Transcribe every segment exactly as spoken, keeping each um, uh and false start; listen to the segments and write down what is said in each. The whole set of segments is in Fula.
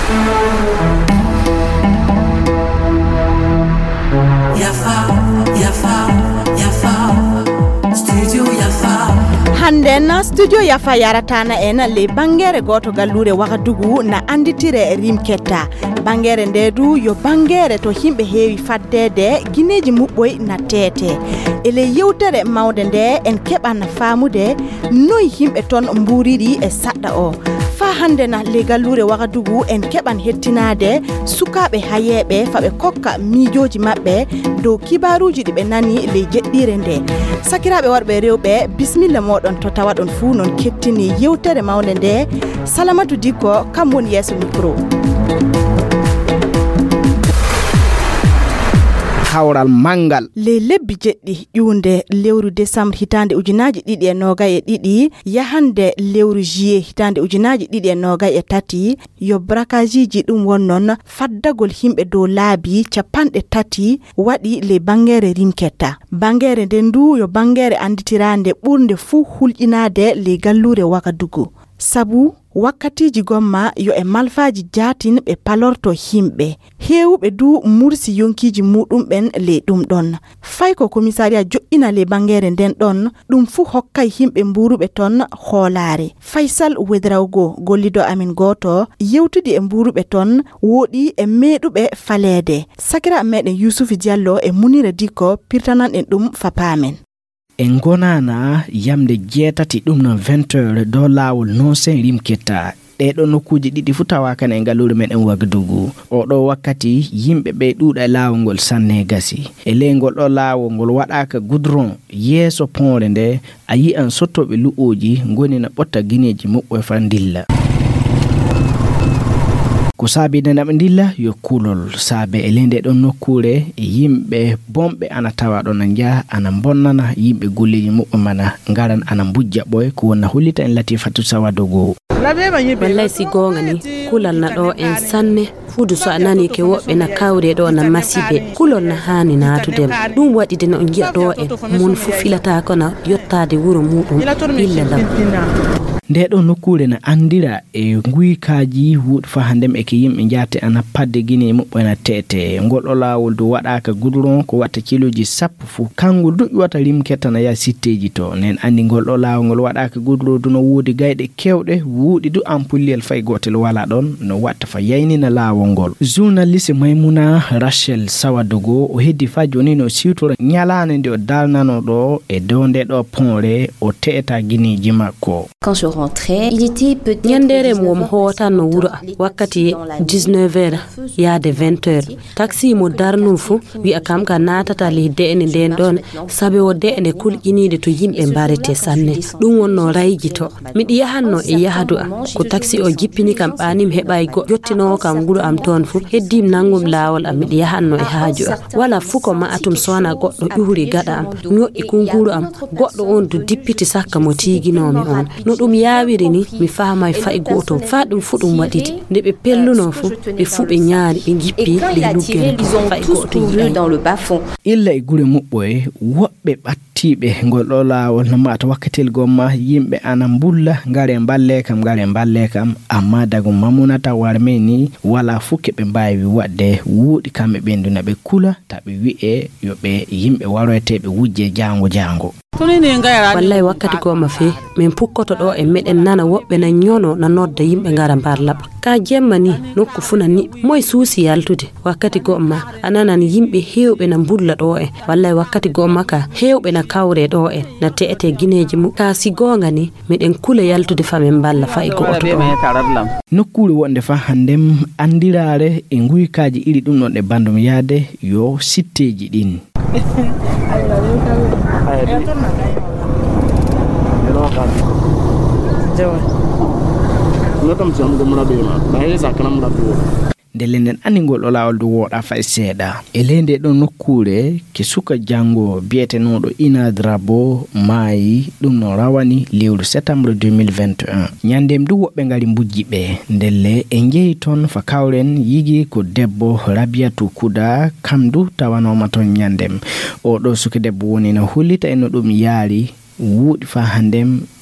Yafa, Yafa, Yafa, Studio Yafa. Hande na Studio Yafa yaratana en le bangere goto gallure Wagadugu na anditire rimketta. Bangere ndedu yo bangere to himbe heewi faddede gineji mubboy na tete. Ele yewtere mawde nde en keɓan faamude noy himbe ton mburiri e sadda o. Fa hande na le gallure Wagadugu en keɓan hettinade sukaɓe hayeɓe faɓe kokka mijoji mabɓe dow kibaruji ɗi ɓe nani le jeɗɗire nde. Sakiraɓe warɓe rewɓe bismillah moɗon to tawa ɗon fuu non kettini yewtere mawde nde. Salamatu Dikko kam woni yeeso micro. Hawral mangal le lebbi jeɗɗi ƴuunde lewru décembre hitande ujunaji ɗiɗi e nogay e ɗiɗi yahande lewru juillet hitande ujunaji ɗiɗi e nogay e tati yo bracagiji ɗum wonnon faddagol himɓe dow laabi capanɗe tati waɗi le bangere rimketta. Bangere nden ndu yo bangere anditirande ɓurde fuu hulƴinade le gallure Wagadugu. Sabu wakkatiji gomma yo e malfaji jatin ɓe palorto himɓe heewɓe du mursi yonkiji muɗum ɓen le ɗum ɗon fay ko commissariat joƴƴina le bangere nden ɗon ɗum fu hokkay himɓe mburuɓe ton hoolare. Faisal Wedrawgo gollido amin goto yewtudi e mburuɓe ton woɗi e meɗuɓe falede. Sakira meɗen Yusuf Diallo e Munira Dikko pirtanan en ɗum fapamen. en gonana yamde jeetati ɗum no vingt heures do lawol non sen rimketta ɗeɗo nokkuji ɗiɗi fu tawa kan e galure meɗen Wagadugu. oɗo wakkati yimɓe ɓe ɗuuɗa lawol ngol sanne gasi e lengol ɗo lawol ngol waɗaka goudron yeeso ponre nde a yi'an sottoɓe lu'oji ngoni na ɓotta guineji muɓɓo e fan dilla. ko saabi nana ɓe dilla yo kulol saabe e lende ɗon nokkure yimɓe bomɓe ana tawa ɗon na jaa ana bonnana yimɓe golleji muɓɓe mana ngaran ana bujja ɓoy ko wonna hullita en Latifatu Sawadogo. Wallahi si gonga ni kulal na ɗo en sanne fudu so anani ke woɓɓe na kawre ɗo na masibe kulol na hani natude ɗum waɗi de no giya ɗo en mun fu filata kono yottade wuro muɗum illa lam. nde ɗo nokkure na andira e nguykaji wuɗ fa handem e ke yimɓe jate ana padde guine muɓɓo na tete ngol lawol do waɗaka goudron ko watta kiloji sappo fu kango duƴi wata rimketta na ya sitteji to nen andi ngol ɗo lawol ngol waɗaka goudron do no woodi gayɗe kewɗe wuuɗi du ampullel fay gotel wala ɗon no watta fa yaynina lawol ngol. Journaliste Maymuna Rachel Sawadogo o heddi fa joni no siwtora nyalane nde o dalnano ɗo e dow nde ɗo ponre o teta guineji makko. Nyandere mo hota no wuro wakkati dix-neuf heures yaade vingt heures taxi mo darnu fu wi akam ka natata li de'ene den don sabe o de'ene kulƴinide to yimɓe mbarete sanne ɗum wonno rayji to miɗi yahanno e yahadu am ko taxi o jippini kam ɓanim heɓay go jottinowo kam nguro am ton fu heddim nangum lawol am miɗi yahanno e haaju am wala fu ko ma atum sona goɗɗo ƴuhri gaɗa am ñoƴƴi kunguru am goɗɗo on du dippiti sakka mo tiginomi on no ɗum yawiri ni mi faama fay goto fa ɗum fu ɗum waɗiti nde ɓe pelluno fu ɓe fu ɓe ñaari ɓe jippi ɓe luggere fay goto yiɗay illa e gure muɓɓoye woɓɓe ɓattiɓe ngol ɗo lawol no mata wakkatel gomma yimɓe ana mbulla ngare mballe kam ngare mballe kam amma dago mamunata warme ni wala fukke ɓe mbawi wadde wuuɗi kamɓe ɓenduna ɓe kula taɓe wi'e yoɓe yimɓe waroyteɓe wujje jango jango. wallahi wakkati goma fe min pukkoto ɗo e meɗen nana woɓɓe na nyono na nodda yimɓe ngara mbar laɓa ka jemma ni nokku funa ni moy suusi yaltude wakkati gomma ananan yimɓe hewɓe na mbulla ɗo e wallahi wakkati gomma ka hewɓe na kawre ɗo e na teete guineji mu ka si gonga ni meɗen kula yaltude famen balla fay goto ɗo nokkure wonde fa handem andirare e nguykaji iri ɗum ɗon e bandum yaade yo sitteji ɗin. nde lenden aningol ɗo lawol du woɗa fay seeɗa e lende ɗo nokkure ke suka jango bietenoɗo Inadrabo maayi ɗum no rawani lewru septembre deux mille vingt et un nyandem du woɓɓe ngari mbujji ɓe ndelle e jeeyi ton fa kawren yigi ko debbo Rabiatu Kuda kamdu tawanoma ton nyandem o ɗo suka debbo woni no hullita en no ɗum yaari wuuɗi fa handem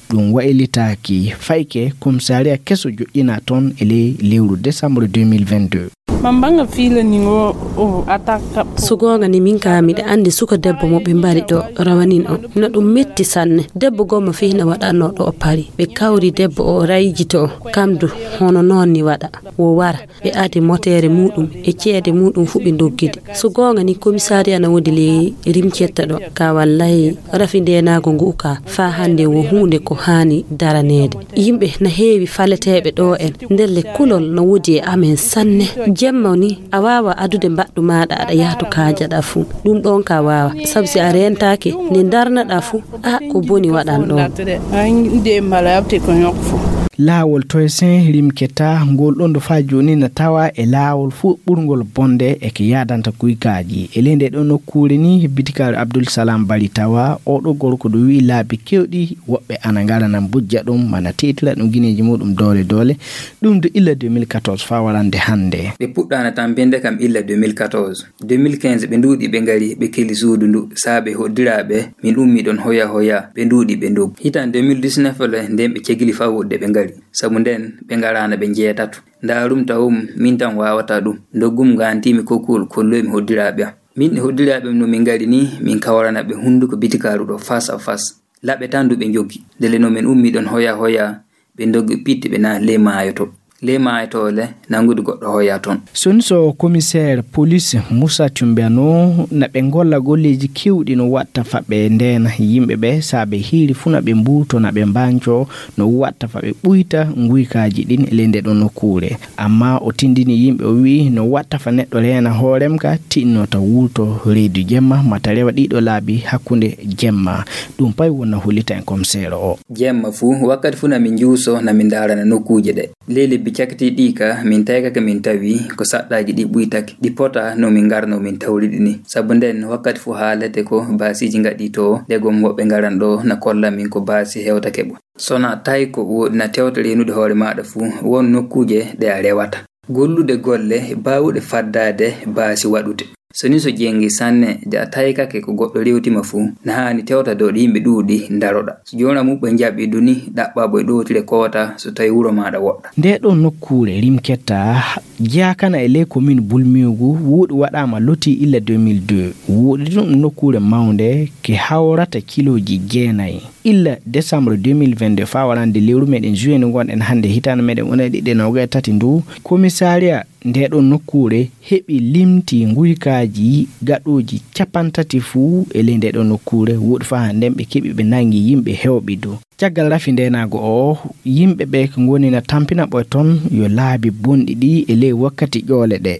ɗum waylitaaki fayke commissariat keso joƴƴina toon e ley lewru décembre deux mille vingt-deux. mambanga fila ningo o ataka so gonga ni min ka mi andi suka debbo mo be mbari do rawanin o no dum metti sanne debbo gomma fihna wadano do pari be kawri debbo o rayjito kamdu hono non ni wada wo wara be adi motere mudum e ceede mudum fu be doggide so gonga ni commissariat na wodi le rimcetta do ka wallahi rafinde na go nguka fa hande wo hunde ko hani daranede yimbe na heewi faletebe do en ndelle kulol no wodi amen sanne mawni awawa adude baddu maada ada yahto kaaja da fu dum don ka wawa sabsi a rentaake ni darna da fu a ko boni wadan do inde malabte ko yokfu laawol toysen rimketa ngol ɗon do fa joni na tawa e laawol fu ɓurgol bonde e ko yadanta kuykaaji e lende ɗo nokkure ni bitikaaru Abdoul Salam Bari tawa o ɗo gorko do wi laabi kewɗi woɓɓe ana ngara nan bujja ɗum mana tetira ɗum gineji muɗum doole doole ɗum do illa deux mille quatorze fa warande hande ɓe puɗɗana tan bende kam illa deux mille quatorze deux mille quinze ɓe nduuɗi ɓe ngari ɓe keli suudu ndu saabe hoddiraɓe min ummi ɗon hoya hoya ɓe nduuɗi ɓe ndog hitan deux mille dix-neuf le nden ɓe cegili fa wodde ɓe ngari sabu nden ɓe ngarana ɓe jeetatu ndarum tawum min tan wawata ɗum doggum gantimi kokul kolloymi hoddiraɓe min e hoddiraɓe no min ngari ni min kawarana ɓe hunduko bitikaru ɗo face à face laɓe tan du ɓe joggi dele no min ummi ɗon hoya hoya ɓe doggi pitti ɓe na le maayo to le maayo to le nangude goɗɗo hoya ton soni so commissaire police Moussa Tumbiano na ɓe golla golleji kewɗi no watta faɓe ndena yimɓe ɓe saabe hiiri funa ɓe mbuto na ɓe mbanco no watta faɓe ɓuyta nguykaji ɗin e lende ɗon nokkure amma o tindini yimɓe o wi no watta fa neɗɗo rena hoorem ka tinnota wulto reedu jemma mata rewa ɗiɗo laabi hakkunde jemma ɗum pay wonna hullita en commissaire o jemma fu wakkati fu na min juuso na min darana nokkuje ɗe leli cakti ɗi ka min tayka min tawi ko saɗɗaji ɗi ɓuytake ɗi pota no min garno min tawriɗi ni sabu nden wakkati fu haalete ko basiji gaɗi to legom woɓɓe garan ɗo na kolla min ko basi hewtake ɓo sona tawi ko woɗi na tewta renude hoore maɗa fu won nokkuje ɗe a rewata gollude golle bawuɗe faddade basi waɗude soni so jengi sanne ja taykake ko goɗɗo rewtima fu na hani tewta dow yimɓe ɗuuɗi daroɗa so jona muɓe jaɓi duni ɗaɓɓa boye ɗowtire kota so tawi wuro maɗa woɗɗa nde ɗo nokkure rimketta jakana e ley commune Bulmigu wuuɗi waɗama loti illa deux mille deux wuuɗi ɗum nokkure mawnde ke hawrata kiloji jeenayi illa décembre deux mille vingt-deux fa warande lewru meɗen juin gonɗen hande hitande meɗen una ɗiɗi noga tati ndu commissariat nde ɗo nokkure heɓi limti nguykaji gaɗoji capantati fuu e ley nde ɗo nokkure wuuɗi fa handen ɓe keɓi ɓe nangi yimɓe hewɓe do caggal rafi ndenago o yimɓe ɓe ko ngoni na tampina ɓoy ton yo laabi bonɗi ɗi e ley wakkati ƴoole ɗe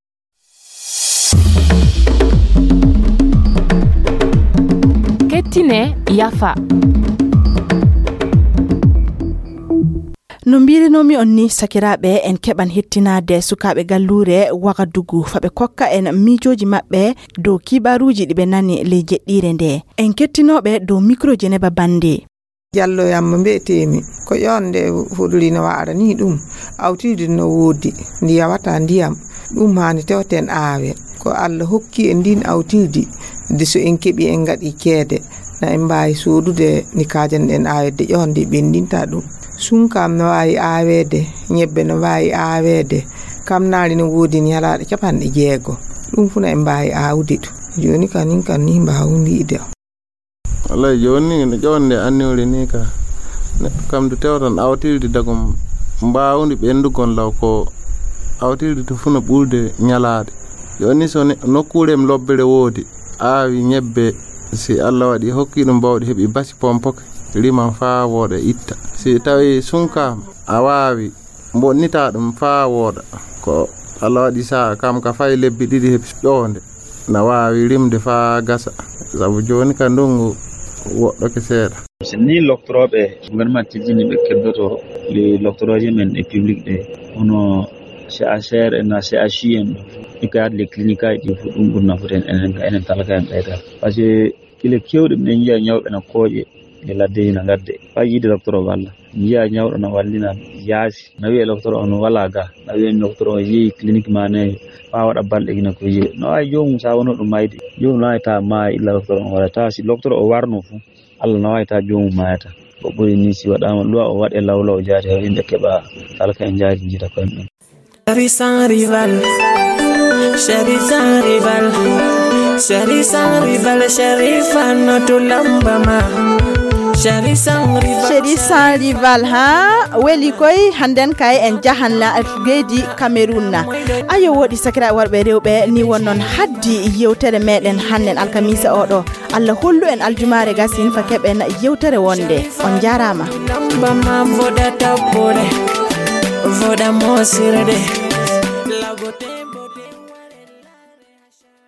kettine yafa no mbirinomi on ni sakiraɓe en keɓan hettinade sukaɓe gallure Wagadugu faɓe kokka en mijoji maɓɓe dow kibaruji ɗiɓe nani ley jeɗɗire nde en kettinoɓe dow micro Jeneba Bande jallo yamma mbiyetemi ko yonde hudurino waara ni ɗum awtide no woodi ndi yawata ndiyam ɗum hani tewten aawe ko Allah hokki en ndin awtidi de so en keɓi en gaɗi keede na en mbawi sodude ni kajan en aawede ƴonde ɓendinta ɗum sunkam no wawi aawede ñebbe no wawi aawede kam naali no woodi ni yalaɗe capanɗe jeego ɗum funa en mbawi aawde to joni kanin kan ni mbawu wiide wallahi joni no ƴonde anniwri ni ka neɗɗo kam do tewtan awtirde dagum mbawdi ɓendugon law ko awtirde to funa ɓurde ñalaade joni so nokkurem lobbere woodi aawi ñebbe si Allah waɗi hokki ɗum bawɗi heɓi basi pompoke liman faa wooɗa itta si tawi sunkam a waawi bonnita ɗum faa wooɗa ko Allah waɗi saa kam ka fay lebbi ɗiɗi heɓi ƴoonde na waawi rimde faa gasa sabu joni ka ndungu woɗɗoke seeɗa so ni loktoroɓe gouvernement tijjini ɓe keddoto les loctoroje men e public ɗe hono C H R en na C H I en ɗo ko yaade les clinique aji ɗi fu ɗum ɓurna foten enen enen talaka en ɓeyda par ce que kile kewɗe minen jiya ñawɓe na kooƴe e ladde na gadde fay yiide docteur o walla jiya ñawɗo no wallina yaasi na wiye docteur o no wala ga na wiye docteur o yeehi clinique manejo fa waɗa balɗe gina ko yiye no wawi jomum sa wono ɗum mayde jomum no wawita maaya illa docteur o waɗata si docteur o warno fu Allah no wawita jomum mayata ko ɓuri ni si waɗama luwa o waɗe lawlaw jaati o yimɓe keɓa alka en jaari jita koyen ɗum. Chéri sans rival, chéri sans rival, chéri sans rival, chéri fan to lambama. Chéri sans rival, chéri sans rival ha weli koy handen kay en jahanla gedi Cameroon na ayo wodi sakira warbe rewbe ni wonnon haddi yewtere meden hannen alkamisa odo Allah hollu en aljumare gasin fa keben yewtere wonde on jarama lambama voda tabore voda mosirede